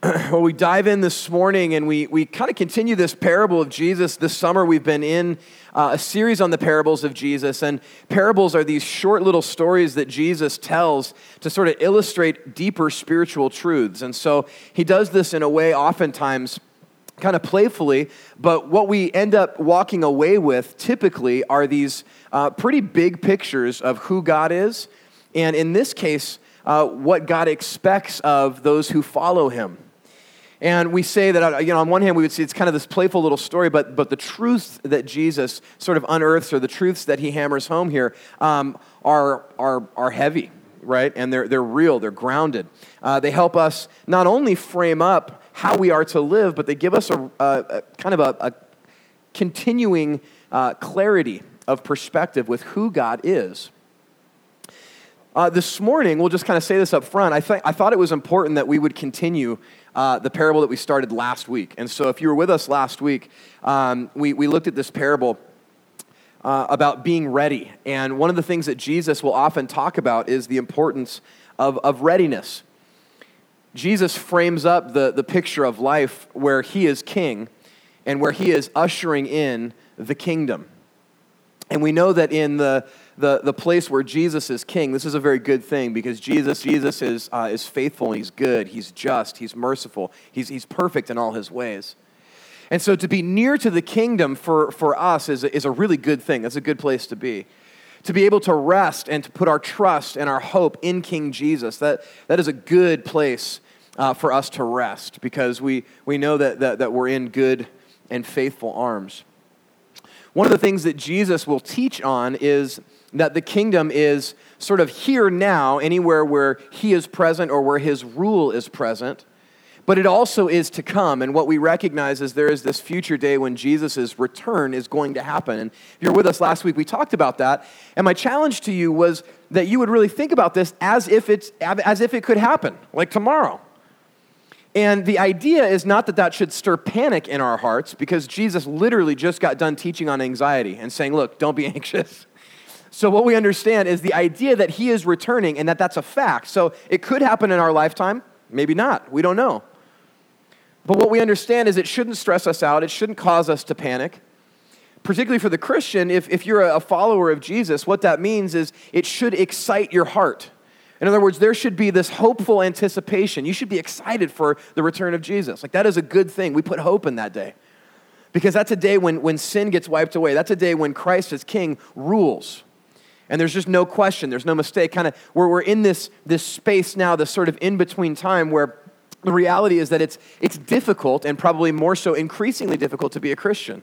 Well, we dive in this morning and we kind of continue this parable of Jesus. This summer we've been in a series on the parables of Jesus, and parables are these short little stories that Jesus tells to sort of illustrate deeper spiritual truths. And so he does this in a way oftentimes kind of playfully, but what we end up walking away with typically are these pretty big pictures of who God is, and in this case, what God expects of those who follow him. And we say that, on one hand, we would say it's kind of this playful little story, but the truths that Jesus sort of unearths, or the truths that he hammers home here, are heavy, right? And they're real, they're grounded. They help us not only frame up how we are to live, but they give us a kind of a continuing clarity of perspective with who God is. This morning, we'll just kind of say this up front. I thought it was important that we would continue the parable that we started last week. And so if you were with us last week, we looked at this parable about being ready. And one of the things that Jesus will often talk about is the importance of readiness. Jesus frames up the picture of life where he is king and where he is ushering in the kingdom. And we know that in the place where Jesus is king, this is a very good thing, because Jesus is faithful and he's good, he's just, he's merciful, he's perfect in all his ways. And so to be near to the kingdom for us is a really good thing. That's a good place to be. To be able to rest and to put our trust and our hope in King Jesus, that is a good place for us to rest, because we know that we're in good and faithful arms. One of the things that Jesus will teach on is that the kingdom is sort of here now, anywhere where he is present or where his rule is present, but it also is to come. And what we recognize is there is this future day when Jesus' return is going to happen. And if you were with us last week, we talked about that. And my challenge to you was that you would really think about this as if it could happen, like tomorrow. And the idea is not that should stir panic in our hearts, because Jesus literally just got done teaching on anxiety and saying, look, don't be anxious. So what we understand is the idea that he is returning and that's a fact. So it could happen in our lifetime, maybe not, we don't know. But what we understand is it shouldn't stress us out, it shouldn't cause us to panic. Particularly for the Christian, if you're a follower of Jesus, what that means is it should excite your heart. In other words, there should be this hopeful anticipation. You should be excited for the return of Jesus. Like, that is a good thing. We put hope in that day, because that's a day when sin gets wiped away. That's a day when Christ as King rules. And there's just no question, there's no mistake. Kind of where we're in this space now, this sort of in-between time where the reality is that it's difficult, and probably more so increasingly difficult, to be a Christian.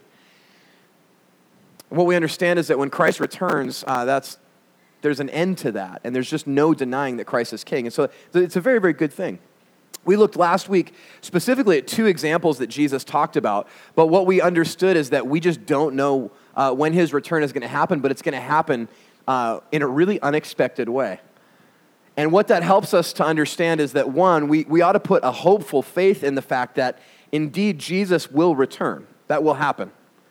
What we understand is that when Christ returns, there's an end to that, and there's just no denying that Christ is king. And so it's a very, very good thing. We looked last week specifically at two examples that Jesus talked about, but what we understood is that we just don't know when his return is going to happen, but it's going to happen in a really unexpected way. And what that helps us to understand is that, one, we ought to put a hopeful faith in the fact that indeed Jesus will return. That will happen.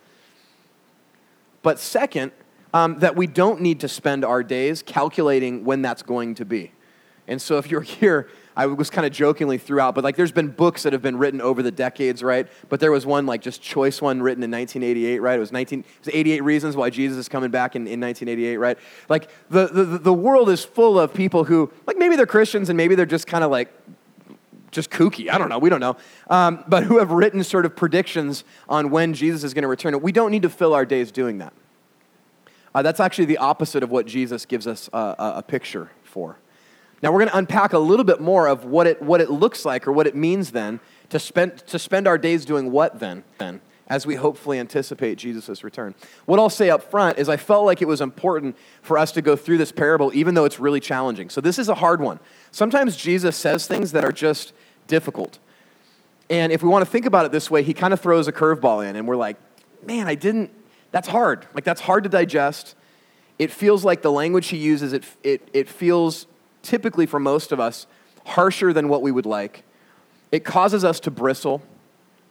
But second, that we don't need to spend our days calculating when that's going to be. And so if you're here, I was kind of jokingly throughout, but there's been books that have been written over the decades, right? But there was one, just choice one, written in 1988, right? It was 88 Reasons Why Jesus is Coming Back in 1988, right? The world is full of people who, maybe they're Christians and maybe they're just kind of just kooky. I don't know. We don't know. But who have written sort of predictions on when Jesus is going to return. We don't need to fill our days doing that. That's actually the opposite of what Jesus gives us a picture for. Now we're going to unpack a little bit more of what it looks like, or what it means then to spend our days doing what then as we hopefully anticipate Jesus' return. What I'll say up front is I felt like it was important for us to go through this parable, even though it's really challenging. So this is a hard one. Sometimes Jesus says things that are just difficult. And if we want to think about it this way, he kind of throws a curveball in, and we're like, man, that's hard. That's hard to digest. It feels like the language he uses, it feels typically for most of us harsher than what we would like. It causes us to bristle.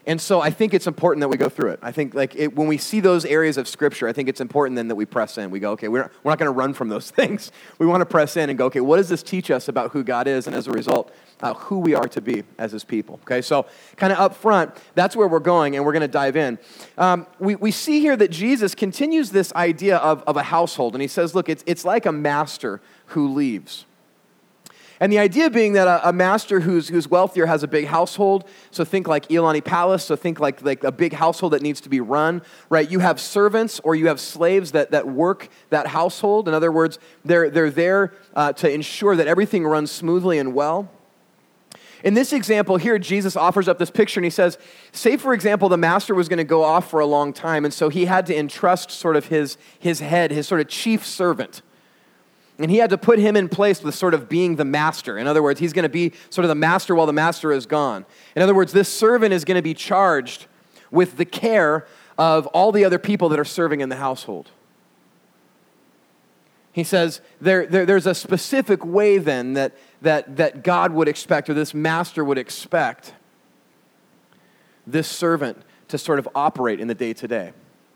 And so I think it's important that we go through it. I think when we see those areas of Scripture, I think it's important then that we press in. We go, okay, we're not going to run from those things. We want to press in and go, okay, what does this teach us about who God is, and as a result, who we are to be as His people? Okay, so kind of up front, that's where we're going, and we're going to dive in. We see here that Jesus continues this idea of a household, and He says, look, it's like a master who leaves. And the idea being that a master who's wealthier has a big household. So think like Iolani Palace. So think like a big household that needs to be run, right? You have servants or you have slaves that work that household. In other words, they're there to ensure that everything runs smoothly and well. In this example here, Jesus offers up this picture and He says, say for example, the master was going to go off for a long time, and so he had to entrust sort of his head, his sort of chief servant. And he had to put him in place with sort of being the master. In other words, he's going to be sort of the master while the master is gone. In other words, this servant is going to be charged with the care of all the other people that are serving in the household. He says there's a specific way then that God would expect, or this master would expect, this servant to sort of operate in the day-to-day.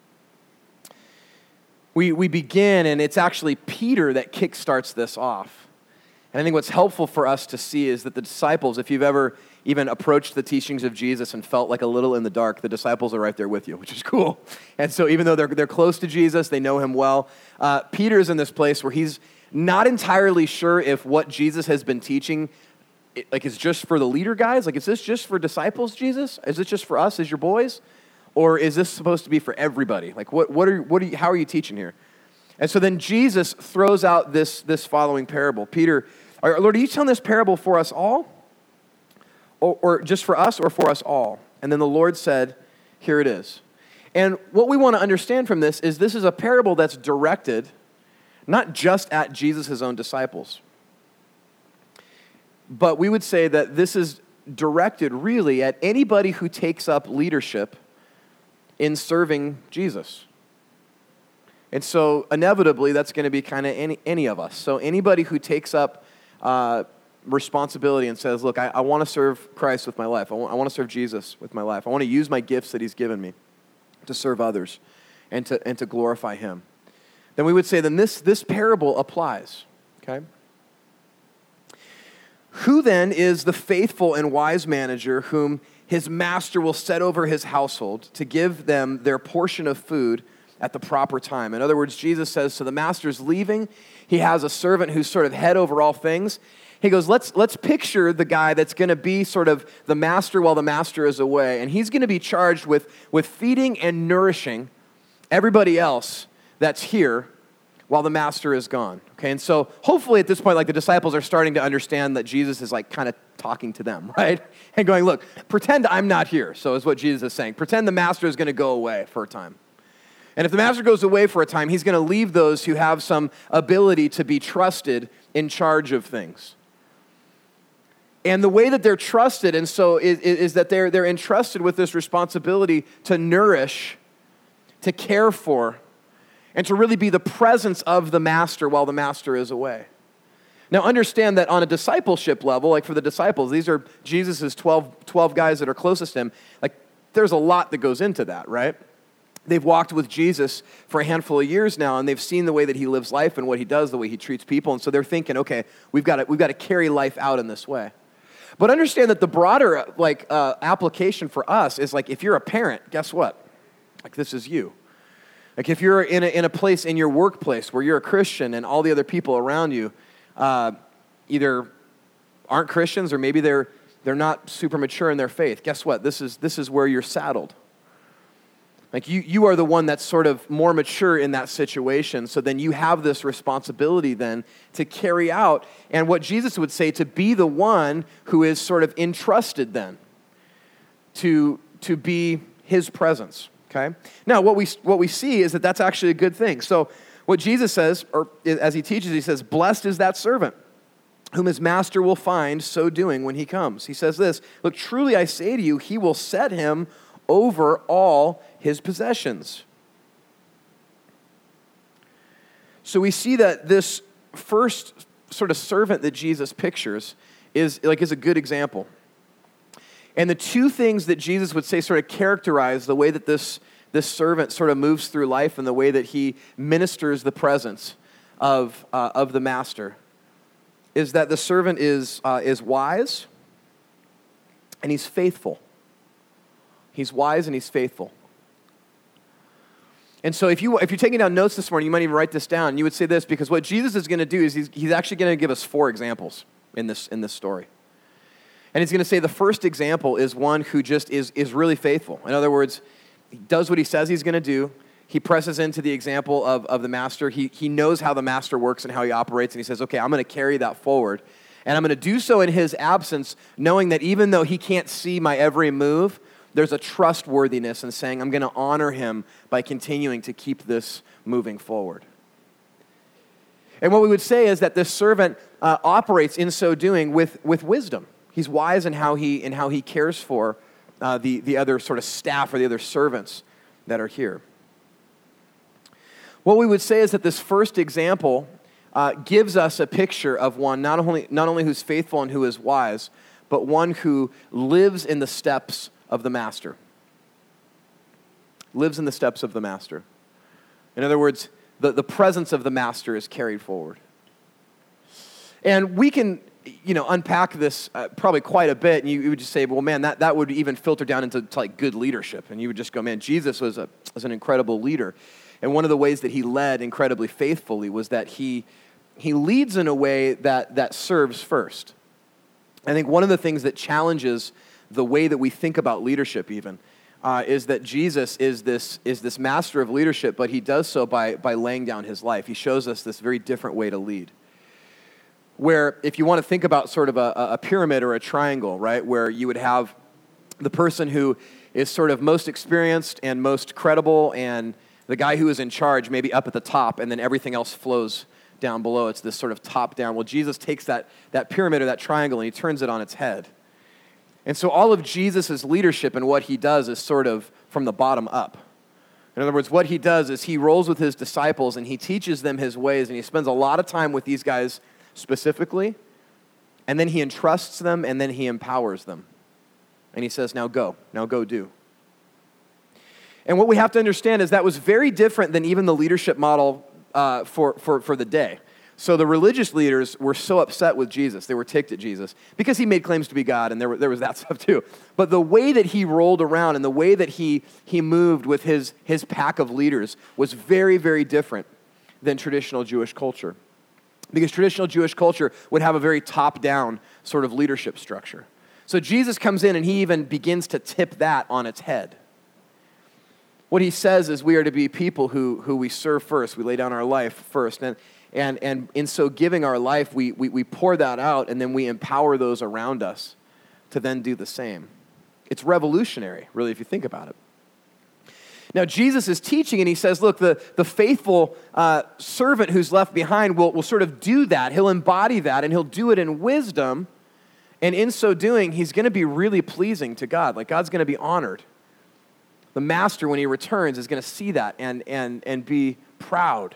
We begin, and it's actually Peter that kickstarts this off. And I think what's helpful for us to see is that the disciples, if you've ever even approached the teachings of Jesus and felt like a little in the dark, the disciples are right there with you, which is cool. And so even though they're close to Jesus, they know Him well, Peter's in this place where he's not entirely sure if what Jesus has been teaching is just for the leader guys. Is this just for disciples, Jesus? Is this just for us as your boys? Or is this supposed to be for everybody? How are you teaching here? And so then Jesus throws out this following parable. Peter, Lord, are you telling this parable for us all? Or just for us, or for us all? And then the Lord said, here it is. And what we want to understand from this is a parable that's directed not just at Jesus' own disciples, but we would say that this is directed really at anybody who takes up leadership in serving Jesus. And so inevitably, that's going to be kind of any of us. So anybody who takes up responsibility and says, look, I want to serve Christ with my life. I want to serve Jesus with my life. I want to use my gifts that He's given me to serve others and to glorify Him. Then we would say, then this parable applies, okay? Who then is the faithful and wise manager whom his master will set over his household to give them their portion of food at the proper time? In other words, Jesus says, so the master's leaving. He has a servant who's sort of head over all things. He goes, let's picture the guy that's going to be sort of the master while the master is away. And he's going to be charged with feeding and nourishing everybody else that's here while the master is gone. Okay, and so hopefully at this point, the disciples are starting to understand that Jesus is kind of talking to them, right? And going, look, pretend I'm not here. So is what Jesus is saying. Pretend the master is going to go away for a time. And if the master goes away for a time, He's going to leave those who have some ability to be trusted in charge of things. And the way that they're trusted, and so is that they're entrusted with this responsibility to nourish, to care for, and to really be the presence of the master while the master is away. Now understand that on a discipleship level, for the disciples, these are Jesus' 12 guys that are closest to Him, there's a lot that goes into that, right? They've walked with Jesus for a handful of years now, and they've seen the way that He lives life and what He does, the way He treats people, and so they're thinking, okay, we've got to carry life out in this way. But understand that the broader application for us is if you're a parent, guess what? This is you. If you're in a place in your workplace where you're a Christian and all the other people around you either aren't Christians or maybe they're not super mature in their faith, guess what? This is where you're saddled. You are the one that's sort of more mature in that situation, so then you have this responsibility then to carry out, and what Jesus would say, to be the one who is sort of entrusted then to be His presence. Okay. Now, what we see is that that's actually a good thing. So, what Jesus says, or as He teaches, He says, "Blessed is that servant whom his master will find so doing when he comes." He says this, "Look, truly I say to you, he will set him over all his possessions." So we see that this first sort of servant that Jesus pictures is a good example. And the two things that Jesus would say sort of characterize the way that this servant sort of moves through life and the way that he ministers the presence of the master is that the servant is wise and he's faithful. He's wise and he's faithful. And so if you're taking down notes this morning, you might even write this down. You would say this, because what Jesus is going to do is he's actually going to give us 4 examples in this story. And he's going to say the first example is one who just is really faithful. In other words, he does what he says he's going to do. He presses into the example of the master. He knows how the master works and how he operates, and he says, okay, I'm going to carry that forward. And I'm going to do so in his absence, knowing that even though he can't see my every move, there's a trustworthiness in saying, I'm going to honor him by continuing to keep this moving forward. And what we would say is that this servant operates in so doing with wisdom. He's wise in how he cares for the other sort of staff or the other servants that are here. What we would say is that this first example gives us a picture of one not only who's faithful and who is wise, but one who lives in the steps of the master. Lives in the steps of the master. In other words, the presence of the master is carried forward. And we can, unpack this probably quite a bit, and you would just say, well, man, that would even filter down into like good leadership. And you would just go, man, Jesus was an incredible leader. And one of the ways that he led incredibly faithfully was that he leads in a way that serves first. I think one of the things that challenges the way that we think about leadership even is that Jesus is this master of leadership, but he does so by laying down his life. He shows us this very different way to lead. Where if you want to think about sort of a pyramid or a triangle, right, where you would have the person who is sort of most experienced and most credible, and the guy who is in charge maybe up at the top, and then everything else flows down below. It's this sort of top down. Well, Jesus takes that pyramid or that triangle and he turns it on its head. And so all of Jesus' leadership and what he does is sort of from the bottom up. In other words, what he does is he rolls with his disciples and he teaches them his ways, and he spends a lot of time with these guys specifically, and then he entrusts them, and then he empowers them. And he says, now go do. And what we have to understand is that was very different than even the leadership model for the day. So the religious leaders were so upset with Jesus, they were ticked at Jesus, because he made claims to be God, and there was that stuff too. But the way that he rolled around and the way that he moved with his pack of leaders was very, very different than traditional Jewish culture. Because traditional Jewish culture would have a very top-down sort of leadership structure. So Jesus comes in and he even begins to tip that on its head. What he says is we are to be people who we serve first. We lay down our life first. And in so giving our life, we pour that out, and then we empower those around us to then do the same. It's revolutionary, really, if you think about it. Now, Jesus is teaching, and he says, look, the faithful servant who's left behind will sort of do that. He'll embody that, and he'll do it in wisdom. And in so doing, he's going to be really pleasing to God. Like, God's going to be honored. The master, when he returns, is going to see that and be proud.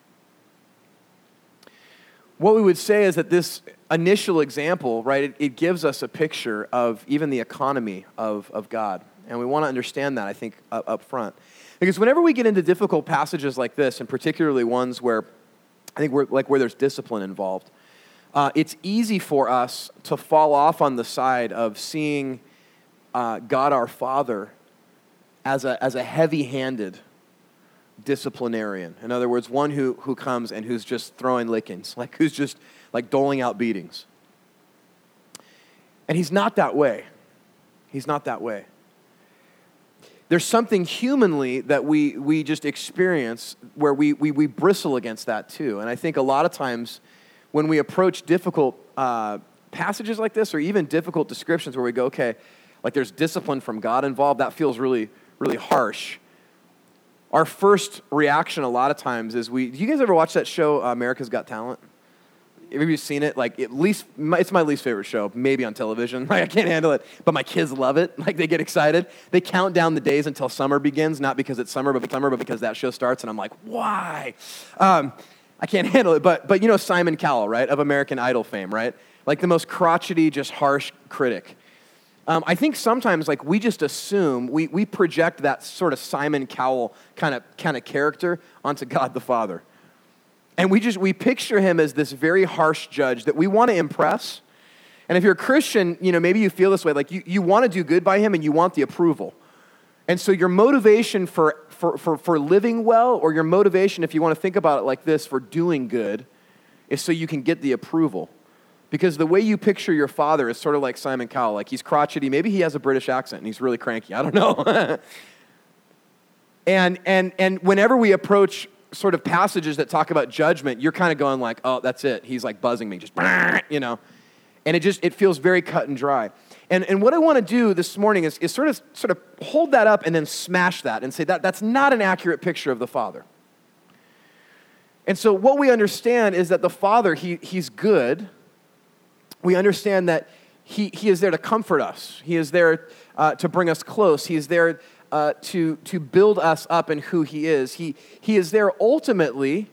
What we would say is that this initial example, right, it gives us a picture of even the economy of God. And we want to understand that, I think, up front. Because whenever we get into difficult passages like this, and particularly ones where I think where there's discipline involved, it's easy for us to fall off on the side of seeing God our Father as a heavy-handed disciplinarian. In other words, one who comes and who's just throwing lickings, like who's just like doling out beatings. And he's not that way. He's not that way. There's something humanly that we just experience where we bristle against that too. And I think a lot of times when we approach difficult passages like this, or even difficult descriptions where we go, okay, like there's discipline from God involved, that feels really, really harsh. Our first reaction a lot of times is do you guys ever watch that show, America's Got Talent? Have you seen it? Like, it's my least favorite show, maybe on television. Like, I can't handle it, but my kids love it. Like, they get excited. They count down the days until summer begins, not because it's summer, but because that show starts, and I'm like, why? I can't handle it, but you know Simon Cowell, right, of American Idol fame, right? Like the most crotchety, just harsh critic. I think sometimes like we just assume, we project that sort of Simon Cowell kind of character onto God the Father. And we picture him as this very harsh judge that we want to impress. And if you're a Christian, maybe you feel this way, like you want to do good by him and you want the approval. And so your motivation for living well, or your motivation, if you want to think about it like this, for doing good, is so you can get the approval. Because the way you picture your father is sort of like Simon Cowell, like he's crotchety, maybe he has a British accent and he's really cranky, I don't know. and whenever we approach sort of passages that talk about judgment, you're kind of going like, oh, that's it. He's like buzzing me, just, And it feels very cut and dry. And what I want to do this morning is sort of hold that up and then smash that and say that's not an accurate picture of the Father. And so what we understand is that the Father, he's good. We understand that he is there to comfort us. He is there to bring us close. He is there to build us up in who he is. He is there ultimately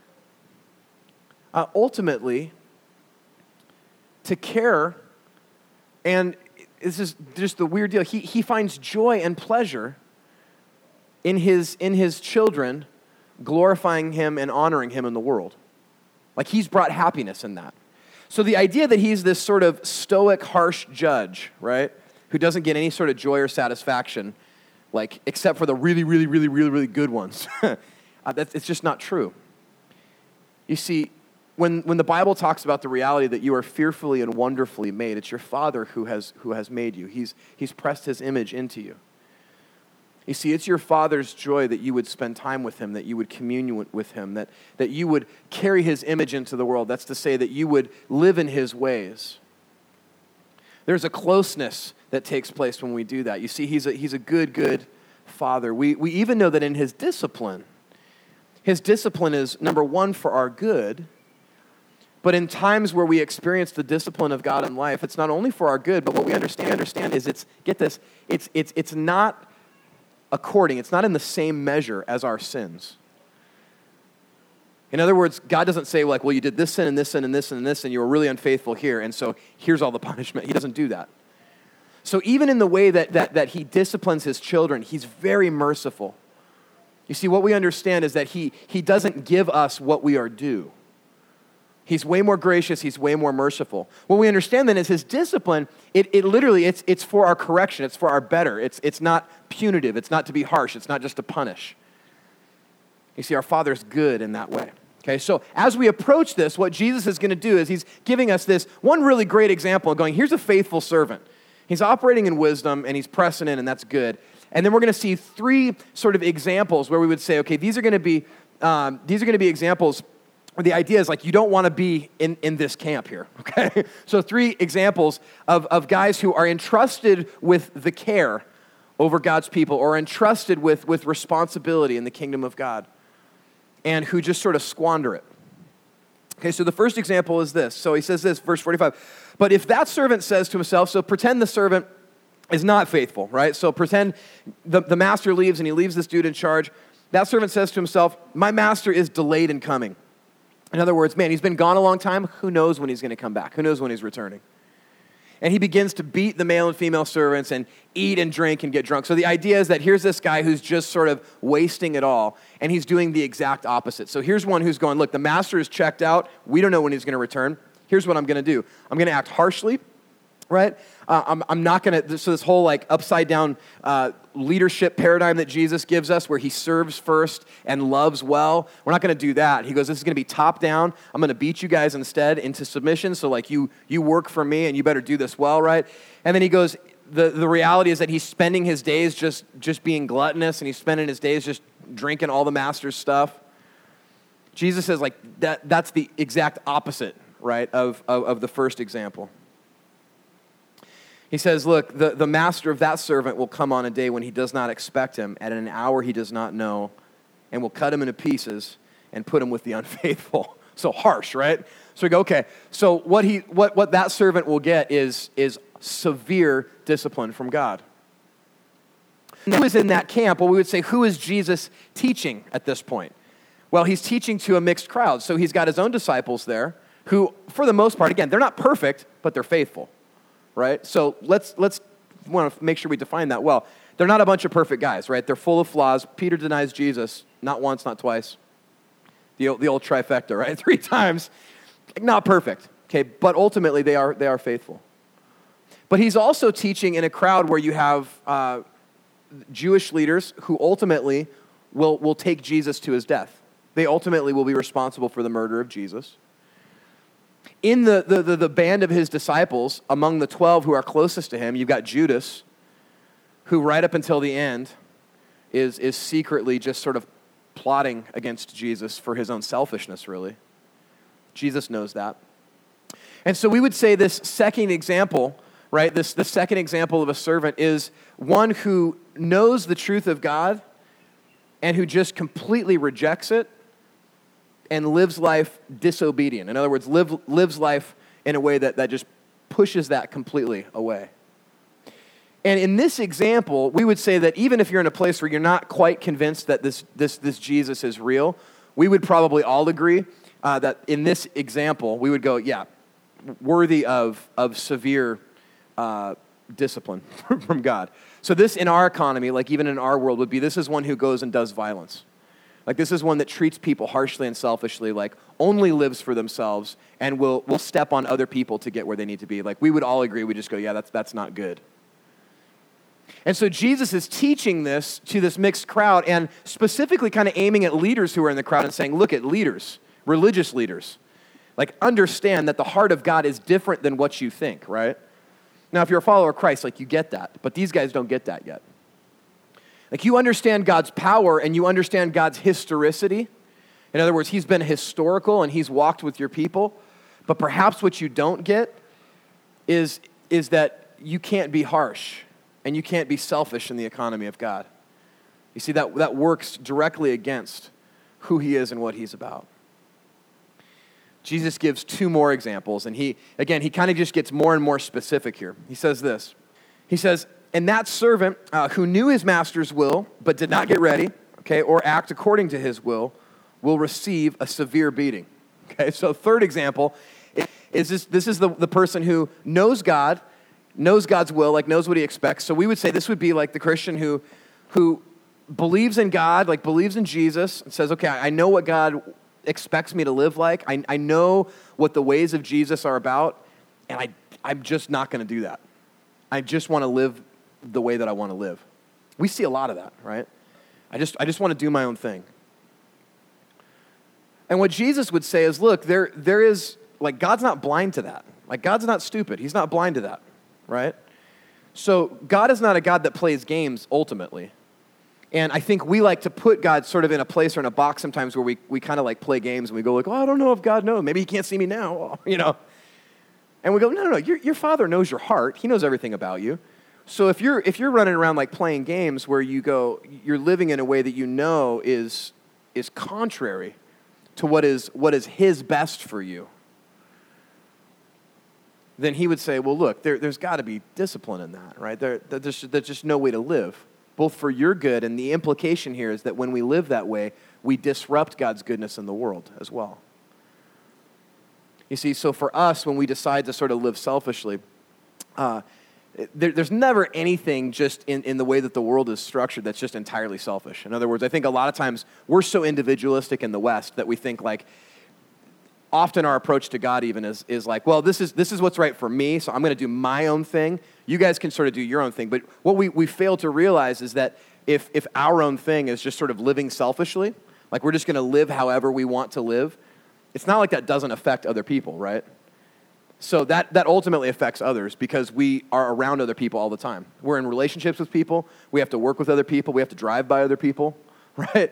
to care, and this is just the weird deal. He finds joy and pleasure in his children glorifying him and honoring him in the world. Like he's brought happiness in that. So the idea that he's this sort of stoic, harsh judge, right, who doesn't get any sort of joy or satisfaction, like except for the really, really, really, really, really good ones, it's just not true. You see, when the Bible talks about the reality that you are fearfully and wonderfully made, it's your Father who has made you. He's pressed his image into you. You see, it's your Father's joy that you would spend time with him, that you would commune with him, that you would carry his image into the world. That's to say that you would live in his ways. There's a closeness that takes place when we do that. You see, he's a good Father. We even know that in his discipline is, number one, for our good, but in times where we experience the discipline of God in life, it's not only for our good, but what we understand is it's not it's not in the same measure as our sins. In other words, God doesn't say like, well, you did this sin and this sin and this sin and this, and you were really unfaithful here, and so here's all the punishment. He doesn't do that. So even in the way that he disciplines his children, he's very merciful. You see, what we understand is that he doesn't give us what we are due. He's way more gracious. He's way more merciful. What we understand then is his discipline, it literally, it's for our correction. It's for our better. It's not punitive. It's not to be harsh. It's not just to punish. You see, our Father's good in that way. Okay, so as we approach this, what Jesus is going to do is he's giving us this one really great example of going, here's a faithful servant. He's operating in wisdom, and he's pressing in, and that's good. And then we're going to see three sort of examples where we would say, okay, these are going to be examples. The idea is like you don't want to be in this camp here, okay? So three examples of guys who are entrusted with the care over God's people, or entrusted with responsibility in the kingdom of God, and who just sort of squander it. Okay, so the first example is this. So he says this, verse 45, but if that servant says to himself, so pretend the servant is not faithful, right? So pretend the master leaves and he leaves this dude in charge. That servant says to himself, my master is delayed in coming. In other words, man, he's been gone a long time. Who knows when he's going to come back? Who knows when he's returning? And he begins to beat the male and female servants and eat and drink and get drunk. So the idea is that here's this guy who's just sort of wasting it all, and he's doing the exact opposite. So here's one who's going, look, the master is checked out. We don't know when he's going to return. Here's what I'm going to do. I'm going to act harshly, right? I'm not going to, so this whole like upside down leadership paradigm that Jesus gives us where he serves first and loves well, we're not going to do that. He goes, this is going to be top down. I'm going to beat you guys instead into submission. So like you work for me and you better do this well, right? And then he goes, the reality is that he's spending his days just being gluttonous, and he's spending his days just drinking all the master's stuff. Jesus says like that's the exact opposite, right, of the first example. He says, look, the master of that servant will come on a day when he does not expect him, at an hour he does not know, and will cut him into pieces and put him with the unfaithful. So harsh, right? So we go, okay, so what that servant will get is severe discipline from God. Who is in that camp? Well, we would say, who is Jesus teaching at this point? Well, he's teaching to a mixed crowd. So he's got his own disciples there who, for the most part, again, they're not perfect, but they're faithful. Right? So let's want to make sure we define that well. They're not a bunch of perfect guys, right? They're full of flaws. Peter denies Jesus, not once, not twice. The old trifecta, right? 3 times. Not perfect, okay? But ultimately, they are faithful. But he's also teaching in a crowd where you have Jewish leaders who ultimately will take Jesus to his death. They ultimately will be responsible for the murder of Jesus. In the band of his disciples, among the 12 who are closest to him, you've got Judas, who right up until the end is secretly just sort of plotting against Jesus for his own selfishness, really. Jesus knows that. And so we would say this second example, right, the second example of a servant is one who knows the truth of God and who just completely rejects it and lives life disobedient. In other words, lives life in a way that just pushes that completely away. And in this example, we would say that even if you're in a place where you're not quite convinced that this Jesus is real, we would probably all agree that in this example, we would go, yeah, worthy of severe discipline from God. So this in our economy, like even in our world, would be this is one who goes and does violence. Like this is one that treats people harshly and selfishly, like only lives for themselves and will step on other people to get where they need to be. Like we would all agree, we just go, yeah, that's not good. And so Jesus is teaching this to this mixed crowd and specifically kind of aiming at leaders who are in the crowd and saying, look at leaders, religious leaders. Like understand that the heart of God is different than what you think, right? Now, if you're a follower of Christ, like you get that, but these guys don't get that yet. Like you understand God's power and you understand God's historicity. In other words, he's been historical and he's walked with your people. But perhaps what you don't get is that you can't be harsh and you can't be selfish in the economy of God. You see, that works directly against who he is and what he's about. Jesus gives 2 more examples, and he kind of just gets more and more specific here. He says this. He says, and that servant who knew his master's will but did not get ready, okay, or act according to his will receive a severe beating. Okay, so third example is this is the person who knows God, knows God's will, like knows what he expects. So we would say this would be like the Christian who believes in God, like believes in Jesus, and says, okay, I know what God expects me to live like. I know what the ways of Jesus are about, and I'm just not going to do that. I just want to live the way that I want to live. We see a lot of that, right? I just want to do my own thing. And what Jesus would say is, look, there is, like, God's not blind to that. Like, God's not stupid. He's not blind to that, right? So God is not a God that plays games, ultimately. And I think we like to put God sort of in a place or in a box sometimes where we kind of like play games and we go like, oh, I don't know if God knows. Maybe he can't see me now, you know. And we go, no, your Father knows your heart. He knows everything about you. So if you're running around like playing games where you go, you're living in a way that you know is contrary to what is his best for you, then he would say, well, look, there's got to be discipline in that, right? There's just no way to live, both for your good, and the implication here is that when we live that way, we disrupt God's goodness in the world as well. You see, so for us, when we decide to sort of live selfishly, there's never anything just in the way that the world is structured that's just entirely selfish. In other words, I think a lot of times we're so individualistic in the West that we think like, often our approach to God even is like, well, this is what's right for me, so I'm going to do my own thing. You guys can sort of do your own thing. But what we fail to realize is that if our own thing is just sort of living selfishly, like we're just going to live however we want to live, it's not like that doesn't affect other people, right? So that ultimately affects others because we are around other people all the time. We're in relationships with people. We have to work with other people. We have to drive by other people, right?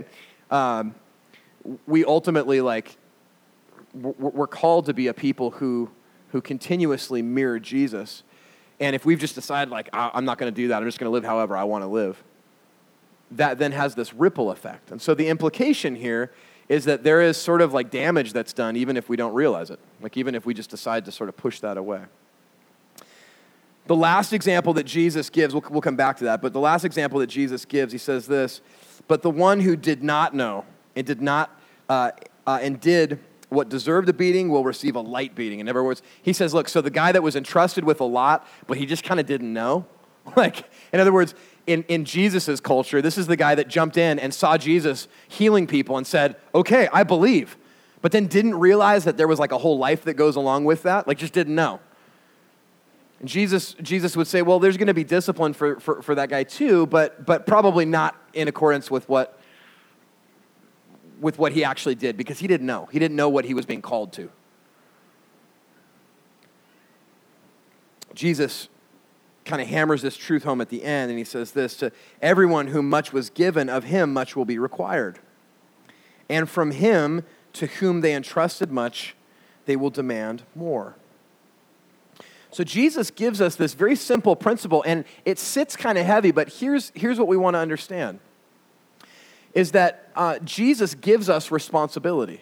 We ultimately, like, we're called to be a people who continuously mirror Jesus. And if we've just decided, like, I'm not going to do that, I'm just going to live however I want to live, that then has this ripple effect. And so the implication here is that there is sort of like damage that's done even if we don't realize it, like even if we just decide to sort of push that away. The last example that Jesus gives, we'll come back to that, but the last example that Jesus gives, he says this, but the one who did not know and did what deserved a beating will receive a light beating. In other words, he says, look, so the guy that was entrusted with a lot, but he just kind of didn't know, Like, in other words, in Jesus' culture, this is the guy that jumped in and saw Jesus healing people and said, okay, I believe, but then didn't realize that there was like a whole life that goes along with that, like just didn't know. And Jesus would say, well, there's going to be discipline for that guy too, but probably not in accordance with what he actually did, because he didn't know. He didn't know what he was being called to. Jesus kind of hammers this truth home at the end, and he says this: to everyone whom much was given, of him much will be required. And from him to whom they entrusted much, they will demand more. So Jesus gives us this very simple principle, and it sits kind of heavy, but here's what we want to understand, is that Jesus gives us responsibility.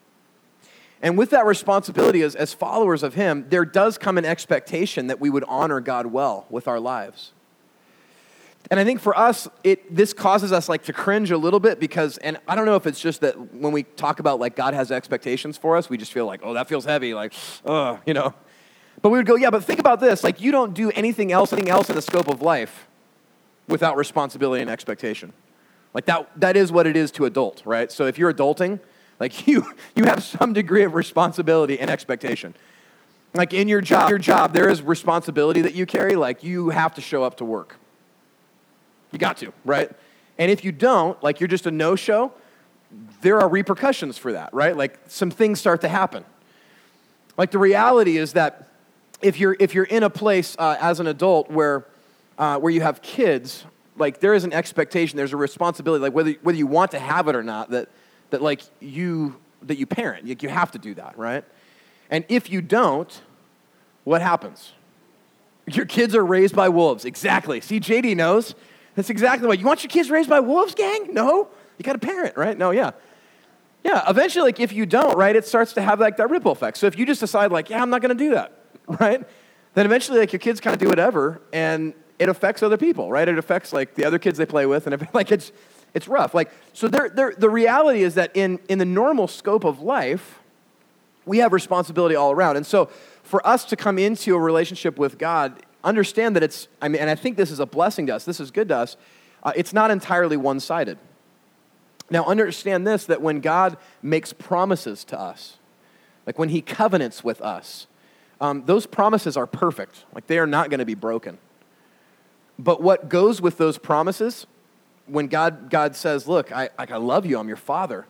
And with that responsibility as followers of him, there does come an expectation that we would honor God well with our lives. And I think for us, this causes us like to cringe a little bit because, and I don't know if it's just that when we talk about like God has expectations for us, we just feel like, oh, that feels heavy, like, you know. But we would go, yeah, but think about this. Like, you don't do anything else in the scope of life without responsibility and expectation. Like that is what it is to adult, right? So if you're adulting, like you have some degree of responsibility and expectation. Like in your job, there is responsibility that you carry. Like you have to show up to work. You got to, right? And if you don't, like you're just a no-show, there are repercussions for that, right? Like some things start to happen. Like the reality is that if you're in a place as an adult where you have kids, like there is an expectation, there's a responsibility, like whether you want to have it or not, that you parent. Like you have to do that, right? And if you don't, what happens? Your kids are raised by wolves. Exactly. See, JD knows. That's exactly what. You want your kids raised by wolves, gang? No. You got to parent, right? No, yeah. Yeah, eventually, like if you don't, right, it starts to have like that ripple effect. So if you just decide like, yeah, I'm not going to do that, right? Then eventually like your kids kind of do whatever, and it affects other people, right? It affects like the other kids they play with, and like it's rough. Like, so the reality is that in the normal scope of life, we have responsibility all around. And so for us to come into a relationship with God, understand that and I think this is a blessing to us, this is good to us, it's not entirely one-sided. Now understand this, that when God makes promises to us, like when he covenants with us, those promises are perfect. Like they are not going to be broken. But what goes with those promises, when God says, look, I love you, I'm your father.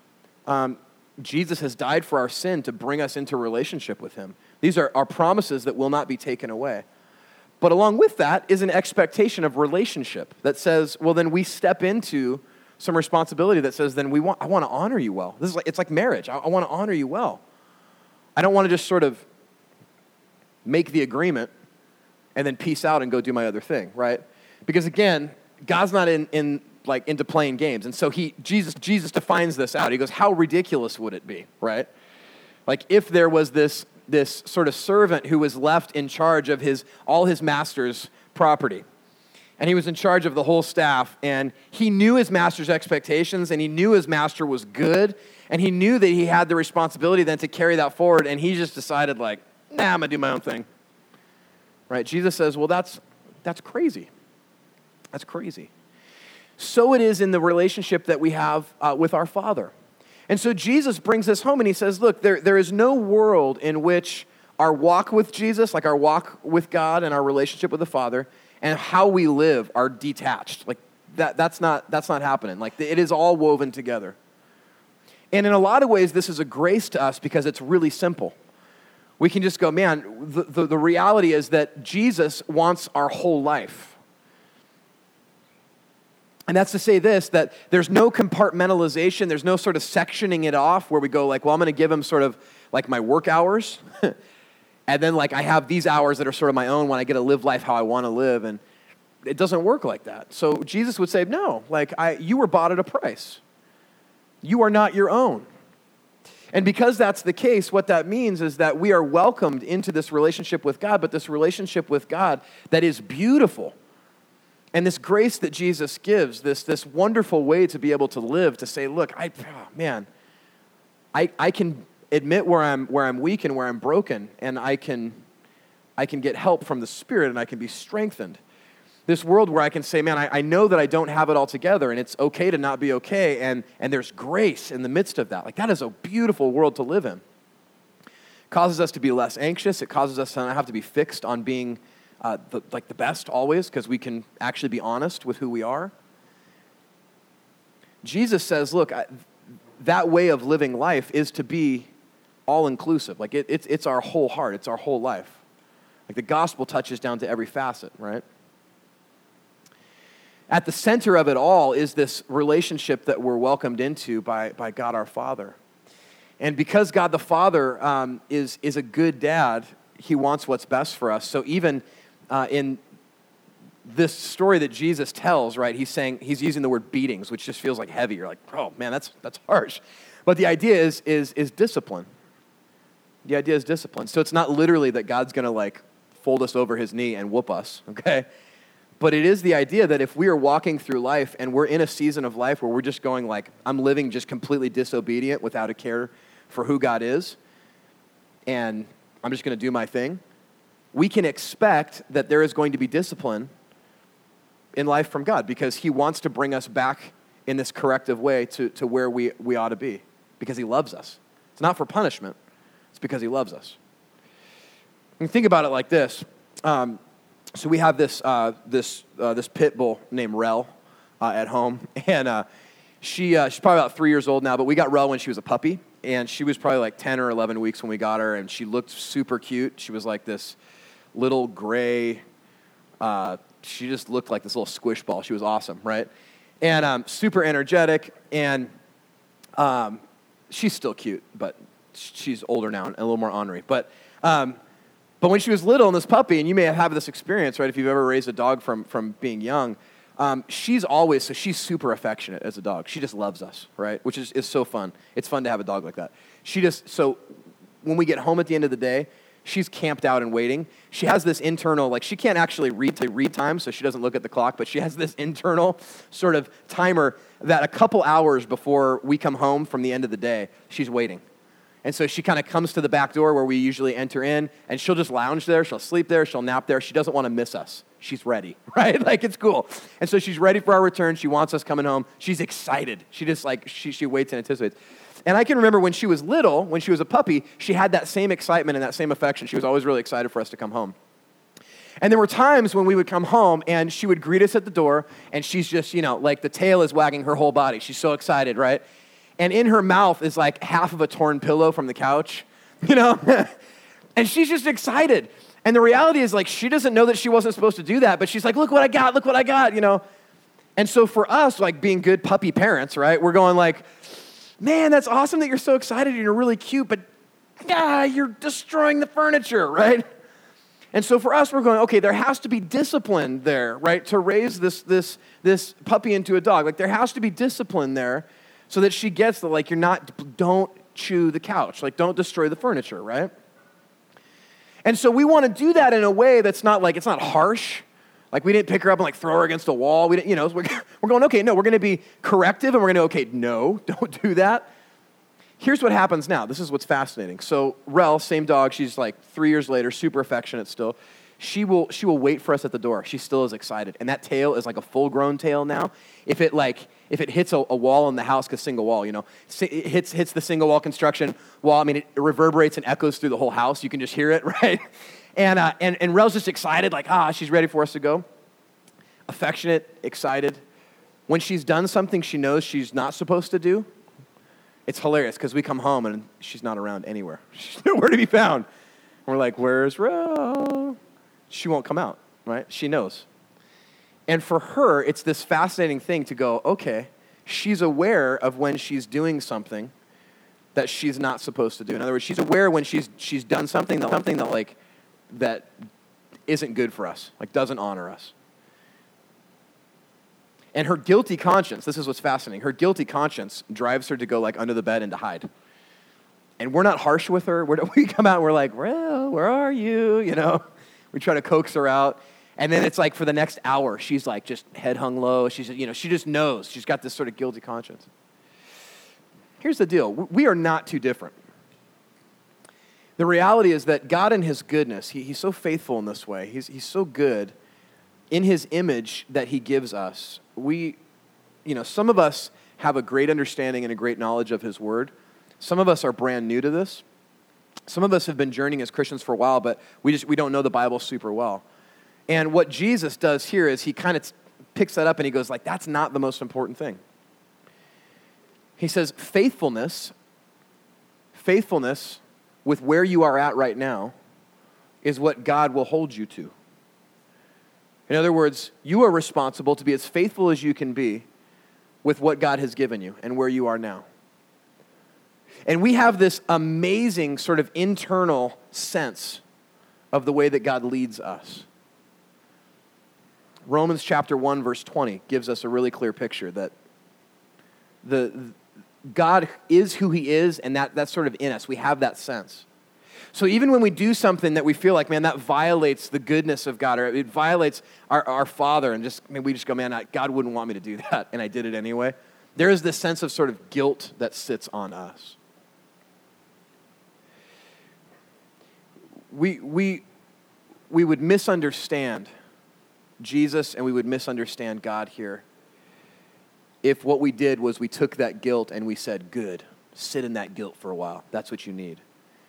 Jesus has died for our sin to bring us into relationship with him. These are our promises that will not be taken away. But along with that is an expectation of relationship that says, well, then we step into some responsibility that says, then I want to honor you well. It's like marriage. I want to honor you well. I don't want to just sort of make the agreement and then peace out and go do my other thing, right? Because again, God's not into playing games. And so Jesus defines this out. He goes, how ridiculous would it be, right? Like if there was this sort of servant who was left in charge of all his master's property. And he was in charge of the whole staff, and he knew his master's expectations, and he knew his master was good, and he knew that he had the responsibility then to carry that forward, and he just decided like, nah, I'm going to do my own thing. Right? Jesus says, well, that's crazy. That's crazy. So it is in the relationship that we have with our Father. And so Jesus brings this home and he says, look, there is no world in which our walk with Jesus, like our walk with God and our relationship with the Father, and how we live are detached. Like that's not happening. Like it is all woven together. And in a lot of ways, this is a grace to us because it's really simple. We can just go, man, the reality is that Jesus wants our whole life. And that's to say this, that there's no compartmentalization, there's no sort of sectioning it off where we go like, well, I'm going to give him sort of like my work hours, and then like I have these hours that are sort of my own when I get to live life how I want to live, and it doesn't work like that. So Jesus would say, no, like you were bought at a price. You are not your own. And because that's the case, what that means is that we are welcomed into this relationship with God, but this relationship with God that is beautiful. And this grace that Jesus gives, this wonderful way to be able to live, to say, look, I can admit where I'm weak and where I'm broken, and I can get help from the Spirit, and I can be strengthened. This world where I can say, man, I know that I don't have it all together, and it's okay to not be okay, and there's grace in the midst of that. Like, that is a beautiful world to live in. It causes us to be less anxious. It causes us to not have to be fixed on being the best always, because we can actually be honest with who we are. Jesus says, look, that way of living life is to be all-inclusive. Like, it's our whole heart. It's our whole life. Like, the gospel touches down to every facet, right? At the center of it all is this relationship that we're welcomed into by God our Father. And because God the Father is a good dad, he wants what's best for us. So even in this story that Jesus tells, right, he's using the word beatings, which just feels like heavy. You're like, oh man, that's harsh. But the idea is discipline. The idea is discipline. So it's not literally that God's going to like fold us over his knee and whoop us, okay? But it is the idea that if we are walking through life and we're in a season of life where we're just going like, I'm living just completely disobedient without a care for who God is, and I'm just going to do my thing, we can expect that there is going to be discipline in life from God because he wants to bring us back in this corrective way to where we ought to be because he loves us. It's not for punishment. It's because he loves us. And think about it like this. So we have this pit bull named Rel at home, and she's probably about 3 years old now, but we got Rel when she was a puppy, and she was probably like 10 or 11 weeks when we got her, and she looked super cute. She was like this little gray, she just looked like this little squish ball. She was awesome, right? And super energetic, and she's still cute, but she's older now and a little more ornery. But when she was little and this puppy, and you may have had this experience, right, if you've ever raised a dog from being young, she's super affectionate as a dog. She just loves us, right, which is so fun. It's fun to have a dog like that. So when we get home at the end of the day, she's camped out and waiting. She has this internal, like she can't actually read time, so she doesn't look at the clock, but she has this internal sort of timer that a couple hours before we come home from the end of the day, she's waiting. And so she kind of comes to the back door where we usually enter in, and she'll just lounge there, she'll sleep there, she'll nap there. She doesn't want to miss us. She's ready, right? Like, it's cool. And so she's ready for our return. She wants us coming home. She's excited. She just like, she waits and anticipates. And I can remember when she was little, when she was a puppy, she had that same excitement and that same affection. She was always really excited for us to come home. And there were times when we would come home and she would greet us at the door, and she's just, like the tail is wagging her whole body. She's so excited, right? And in her mouth is like half of a torn pillow from the couch, and she's just excited. And the reality is like she doesn't know that she wasn't supposed to do that, but she's like, look what I got, And so for us, like being good puppy parents, right, we're going like, man, that's awesome that you're so excited and you're really cute, but you're destroying the furniture, right? And so for us, we're going, okay, there has to be discipline there, right, to raise this puppy into a dog. Like there has to be discipline there so that she gets that, like, don't chew the couch, like don't destroy the furniture, right? And so we want to do that in a way that's not like, it's not harsh. Like we didn't pick her up and like throw her against a wall. We didn't, we're going, okay, no, we're going to be corrective and we're going to, okay, no, don't do that. Here's what happens now. This is what's fascinating. So Rel, same dog, she's like 3 years later, super affectionate still. She will wait for us at the door. She still is excited. And that tail is like a full-grown tail now. If it hits a wall in the house, because single wall, it hits the single wall construction wall. I mean, it reverberates and echoes through the whole house. You can just hear it, right? And Rel's just excited, like, she's ready for us to go. Affectionate, excited. When she's done something she knows she's not supposed to do, it's hilarious because we come home and she's not around anywhere. She's nowhere to be found. We're like, where's Rel? She won't come out, right? She knows. And for her, it's this fascinating thing to go, okay, she's aware of when she's doing something that she's not supposed to do. In other words, she's aware when she's done something that isn't good for us, like doesn't honor us. And her guilty conscience, this is what's fascinating, her guilty conscience drives her to go like under the bed and to hide. And we're not harsh with her. We come out and we're like, well, where are you? We try to coax her out. And then it's like for the next hour, she's like just head hung low. She's, she just knows. She's got this sort of guilty conscience. Here's the deal. We are not too different. The reality is that God in his goodness, he's so faithful in this way. He's so good in his image that he gives us, some of us have a great understanding and a great knowledge of his word. Some of us are brand new to this. Some of us have been journeying as Christians for a while, but we don't know the Bible super well. And what Jesus does here is he kind of picks that up and he goes like, that's not the most important thing. He says, faithfulness with where you are at right now is what God will hold you to. In other words, you are responsible to be as faithful as you can be with what God has given you and where you are now. And we have this amazing sort of internal sense of the way that God leads us. Romans chapter 1, verse 20 gives us a really clear picture that God is who he is, and that's sort of in us. We have that sense. So even when we do something that we feel like, man, that violates the goodness of God, or it violates our Father, and we just go, man, God wouldn't want me to do that, and I did it anyway. There is this sense of sort of guilt that sits on us. We would misunderstand Jesus and we would misunderstand God here if what we did was we took that guilt and we said, good, sit in that guilt for a while. That's what you need.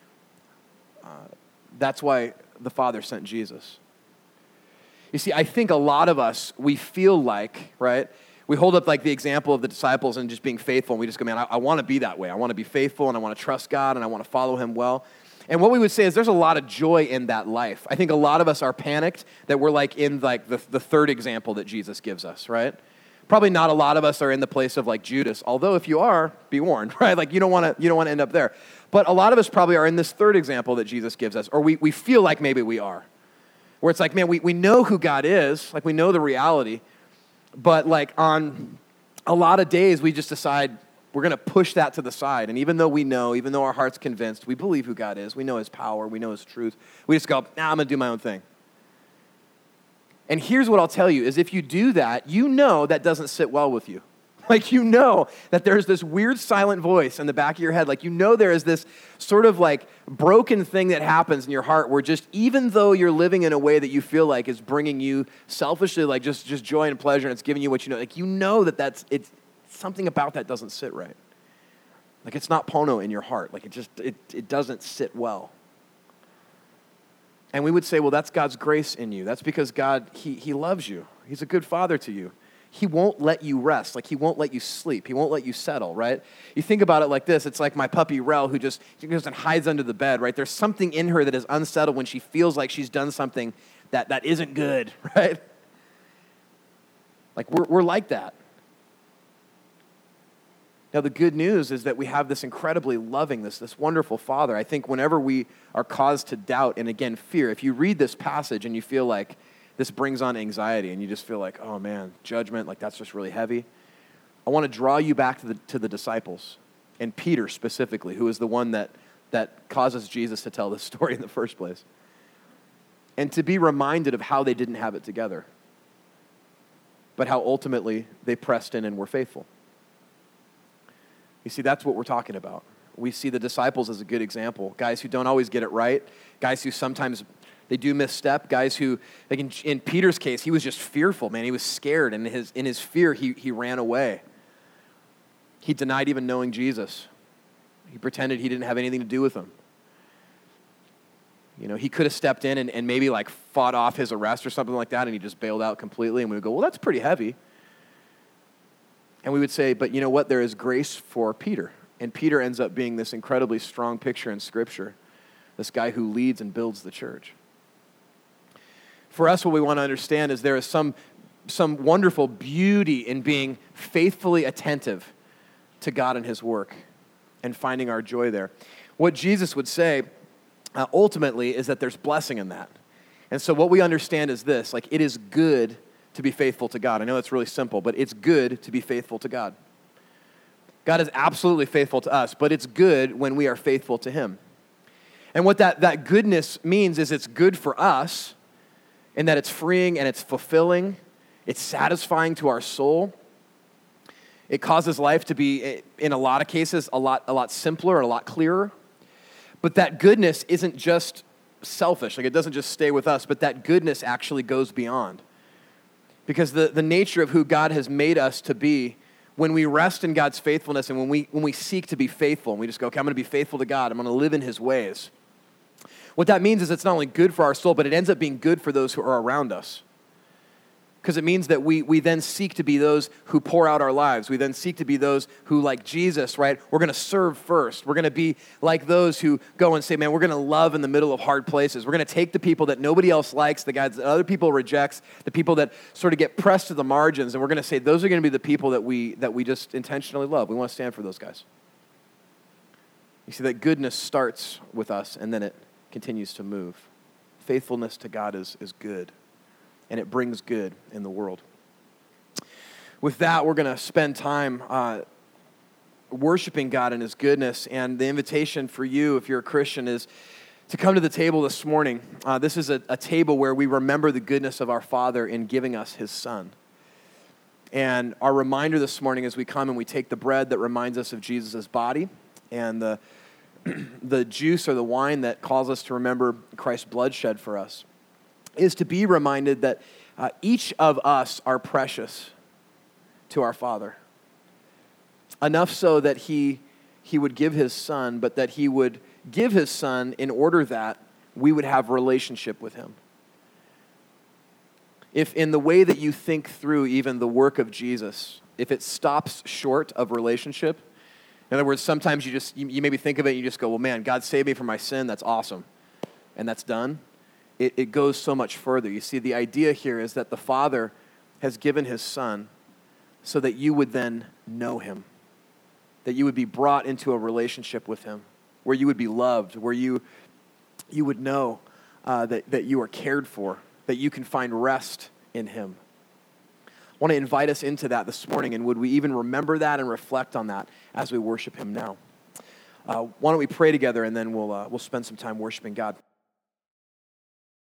That's why the Father sent Jesus. You see, I think a lot of us, we feel like, right, we hold up like the example of the disciples and just being faithful, and we just go, man, I want to be that way. I want to be faithful, and I want to trust God, and I want to follow him well. And what we would say is there's a lot of joy in that life. I think a lot of us are panicked that we're like in like the third example that Jesus gives us, right? Probably not a lot of us are in the place of like Judas, although if you are, be warned, right? Like you don't want to end up there. But a lot of us probably are in this third example that Jesus gives us, or we feel like maybe we are. Where it's like, man, we know who God is, like we know the reality, but like on a lot of days we just decide we're going to push that to the side. And even though our heart's convinced, we believe who God is, we know his power, we know his truth, we just go, I'm going to do my own thing. And here's what I'll tell you, is if you do that, you know that doesn't sit well with you. Like you know that there's this weird silent voice in the back of your head. Like you know there is this sort of like broken thing that happens in your heart where just even though you're living in a way that you feel like is bringing you selfishly like just joy and pleasure and it's giving you what you know, like you know that it's something about that doesn't sit right. Like it's not pono in your heart. Like it doesn't sit well. And we would say, well, that's God's grace in you. That's because God, he loves you. He's a good father to you. He won't let you rest. Like he won't let you sleep. He won't let you settle, right? You think about it like this. It's like my puppy Rel who just goes and hides under the bed, right? There's something in her that is unsettled when she feels like she's done something that isn't good, right? Like we're like that. Now, the good news is that we have this incredibly loving, this wonderful Father. I think whenever we are caused to doubt and, again, fear, if you read this passage and you feel like this brings on anxiety and you just feel like, oh, man, judgment, like that's just really heavy, I want to draw you back to the disciples and Peter specifically, who is the one that causes Jesus to tell this story in the first place, and to be reminded of how they didn't have it together, but how ultimately they pressed in and were faithful. You see, that's what we're talking about. We see the disciples as a good example. Guys who don't always get it right. Guys who sometimes they do misstep. Guys who, like in Peter's case, he was just fearful, man. He was scared, and in his fear, he ran away. He denied even knowing Jesus. He pretended he didn't have anything to do with him. You know, he could have stepped in and maybe like fought off his arrest or something like that, and he just bailed out completely, and we would go, well, that's pretty heavy. And we would say, but you know what? There is grace for Peter. And Peter ends up being this incredibly strong picture in Scripture, this guy who leads and builds the church. For us, what we want to understand is there is some wonderful beauty in being faithfully attentive to God and his work and finding our joy there. What Jesus would say, ultimately, is that there's blessing in that. And so what we understand is this, like it is good to be faithful to God. I know it's really simple, but it's good to be faithful to God. God is absolutely faithful to us, but it's good when we are faithful to him. And what that goodness means is it's good for us in that it's freeing and it's fulfilling. It's satisfying to our soul. It causes life to be, in a lot of cases, a lot simpler and a lot clearer. But that goodness isn't just selfish. Like it doesn't just stay with us, but that goodness actually goes beyond. Because the nature of who God has made us to be, when we rest in God's faithfulness and when we seek to be faithful, and we just go, okay, I'm going to be faithful to God, I'm going to live in his ways. What that means is it's not only good for our soul, but it ends up being good for those who are around us. Because it means that we then seek to be those who pour out our lives. We then seek to be those who, like Jesus, right, we're going to serve first. We're going to be like those who go and say, man, we're going to love in the middle of hard places. We're going to take the people that nobody else likes, the guys that other people rejects, the people that sort of get pressed to the margins, and we're going to say those are going to be the people that we just intentionally love. We want to stand for those guys. You see, that goodness starts with us, and then it continues to move. Faithfulness to God is good. And it brings good in the world. With that, we're going to spend time worshiping God in his goodness. And the invitation for you, if you're a Christian, is to come to the table this morning. This is a table where we remember the goodness of our Father in giving us his Son. And our reminder this morning as we come and we take the bread that reminds us of Jesus' body and the juice or the wine that calls us to remember Christ's blood shed for us, is to be reminded that each of us are precious to our Father. Enough so that he would give his Son, but that he would give his Son in order that we would have relationship with him. If in the way that you think through even the work of Jesus, if it stops short of relationship, in other words, sometimes you maybe think of it and you just go, well, man, God saved me from my sin, that's awesome. And that's done. It goes so much further. You see, the idea here is that the Father has given his Son so that you would then know him, that you would be brought into a relationship with him, where you would be loved, where you would know that you are cared for, that you can find rest in him. I want to invite us into that this morning, and would we even remember that and reflect on that as we worship him now? Why don't we pray together, and then we'll spend some time worshiping God.